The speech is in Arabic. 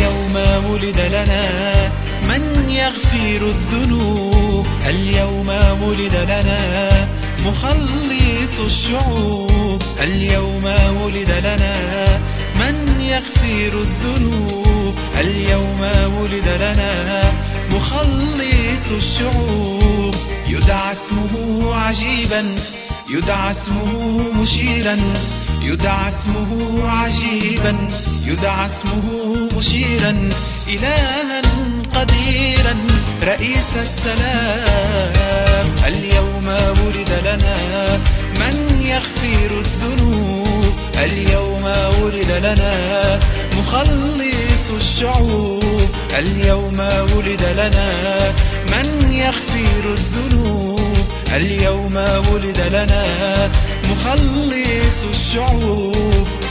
اليوم ولد لنا من يغفر الذنوب، اليوم ولد لنا مخلص الشعوب، اليوم ولد لنا من يغفر الذنوب، اليوم ولد لنا مخلص الشعوب. يدعى اسمه عجيبا، يدعى اسمه مشيرا، يدعى اسمه عجيبا، يدعى اسمه مشيرا، إلها قديرا رئيس السلام. اليوم ولد لنا من يغفر الذنوب، اليوم ولد لنا مخلص الشعوب، اليوم ولد لنا من يغفر الذنوب، اليوم ولد لنا مخلص الشعوب.